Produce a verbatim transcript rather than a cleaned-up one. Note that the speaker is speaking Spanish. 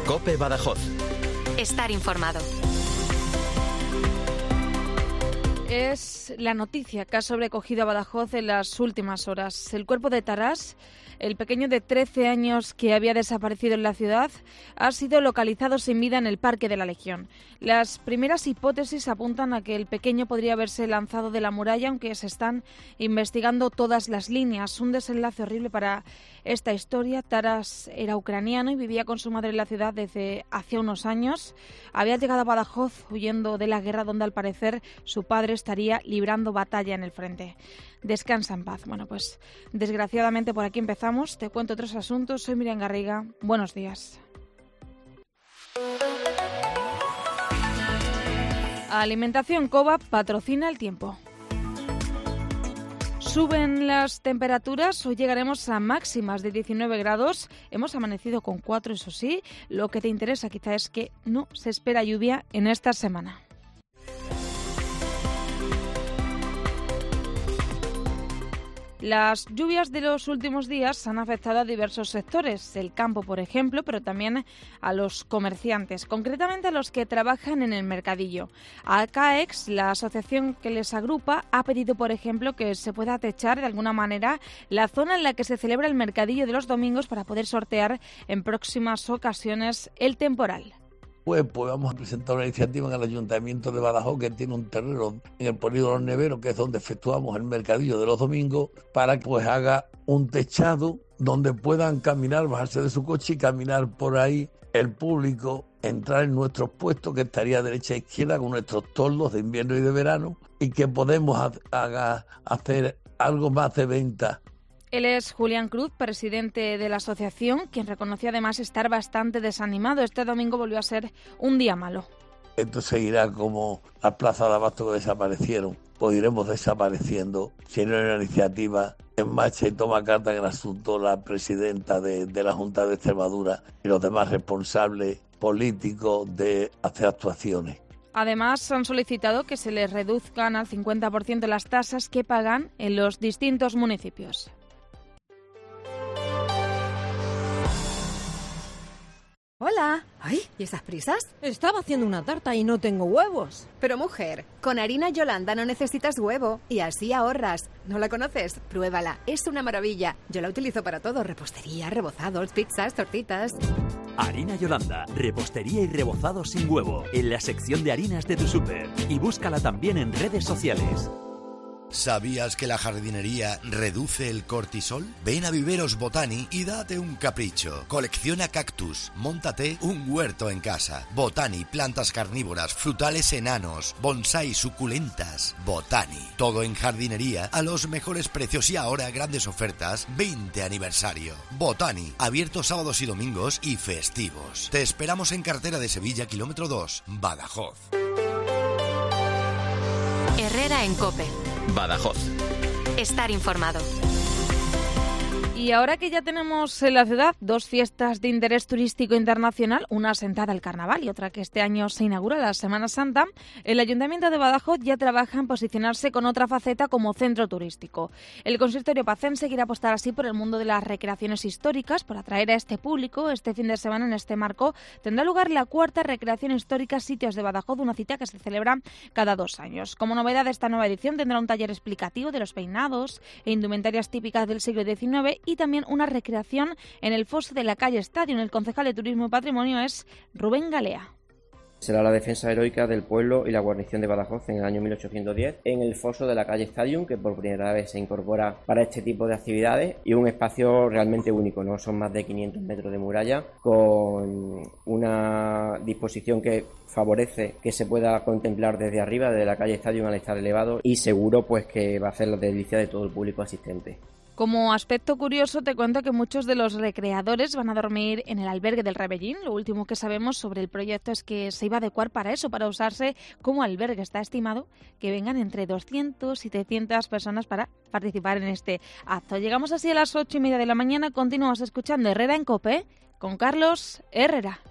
COPE Badajoz. Estar informado. Es la noticia que ha sobrecogido a Badajoz en las últimas horas. El cuerpo de Taras, el pequeño de trece años que había desaparecido en la ciudad, ha sido localizado sin vida en el Parque de la Legión. Las primeras hipótesis apuntan a que el pequeño podría haberse lanzado de la muralla, aunque se están investigando todas las líneas. Un desenlace horrible para esta historia. Taras era ucraniano y vivía con su madre en la ciudad desde hace unos años. Había llegado a Badajoz huyendo de la guerra, donde al parecer su padre estaría librando batalla en el frente. Descansa en paz. Bueno, pues desgraciadamente por aquí empezamos. Te cuento otros asuntos. Soy Miriam Garriga. Buenos días. Alimentación Cova patrocina el tiempo. Suben las temperaturas, hoy llegaremos a máximas de diecinueve grados, hemos amanecido con cuatro, eso sí. Lo que te interesa quizá es que no se espera lluvia en esta semana. Las lluvias de los últimos días han afectado a diversos sectores, el campo, por ejemplo, pero también a los comerciantes, concretamente a los que trabajan en el mercadillo. A CAEX, la asociación que les agrupa, ha pedido, por ejemplo, que se pueda techar de alguna manera la zona en la que se celebra el mercadillo de los domingos para poder sortear en próximas ocasiones el temporal. Pues, pues vamos a presentar una iniciativa en el Ayuntamiento de Badajoz, que tiene un terreno en el Polígono Los Neveros, que es donde efectuamos el mercadillo de los domingos, para que pues haga un techado donde puedan caminar, bajarse de su coche y caminar por ahí el público, entrar en nuestros puestos, que estaría a derecha e izquierda, con nuestros toldos de invierno y de verano, y que podemos ha- haga, hacer algo más de venta. Él es Julián Cruz, presidente de la asociación, quien reconoció además estar bastante desanimado. Este domingo volvió a ser un día malo. Esto seguirá como las plazas de abasto que desaparecieron, pues iremos desapareciendo. Si no hay una iniciativa en marcha y toma carta en el asunto la presidenta de, de la Junta de Extremadura y los demás responsables políticos de hacer actuaciones. Además, han solicitado que se les reduzcan al cincuenta por ciento las tasas que pagan en los distintos municipios. Hola. Ay, ¿y esas prisas? Estaba haciendo una tarta y no tengo huevos. Pero mujer, con harina Yolanda no necesitas huevo y así ahorras. ¿No la conoces? Pruébala, es una maravilla. Yo la utilizo para todo, repostería, rebozados, pizzas, tortitas. Harina Yolanda, repostería y rebozado sin huevo, en la sección de harinas de tu súper. Y búscala también en redes sociales. ¿Sabías que la jardinería reduce el cortisol? Ven a Viveros Botani y date un capricho. Colecciona cactus, móntate un huerto en casa. Botani, plantas carnívoras, frutales enanos, bonsái, suculentas. Botani, todo en jardinería a los mejores precios y ahora grandes ofertas, veinte aniversario. Botani, abierto sábados y domingos y festivos. Te esperamos en Carretera de Sevilla, kilómetro dos, Badajoz. Herrera en COPE. Badajoz. Estar informado. Y ahora que ya tenemos en la ciudad dos fiestas de interés turístico internacional, una asentada al Carnaval y otra que este año se inaugura, la Semana Santa, el Ayuntamiento de Badajoz ya trabaja en posicionarse con otra faceta como centro turístico. El consistorio pacense quiere apostar así por el mundo de las recreaciones históricas, por atraer a este público. Este fin de semana, en este marco, tendrá lugar la cuarta recreación histórica Sitios de Badajoz, una cita que se celebra cada dos años. Como novedad de esta nueva edición tendrá un taller explicativo de los peinados e indumentarias típicas del siglo diecinueve y también una recreación en el foso de la calle Estadio. El concejal de Turismo y Patrimonio es Rubén Galea. Será la defensa heroica del pueblo y la guarnición de Badajoz en el año mil ochocientos diez en el foso de la calle Stadium, que por primera vez se incorpora para este tipo de actividades, y un espacio realmente único, ¿no? Son más de quinientos metros de muralla con una disposición que favorece que se pueda contemplar desde arriba, desde la calle Stadium al estar elevado, y seguro pues que va a hacer la delicia de todo el público asistente. Como aspecto curioso, te cuento que muchos de los recreadores van a dormir en el albergue del Rebellín. Lo último que sabemos sobre el proyecto es que se iba a adecuar para eso, para usarse como albergue. Está estimado que vengan entre doscientas y trescientas personas para participar en este acto. Llegamos así a las ocho y media de la mañana. Continuamos escuchando Herrera en COPE con Carlos Herrera.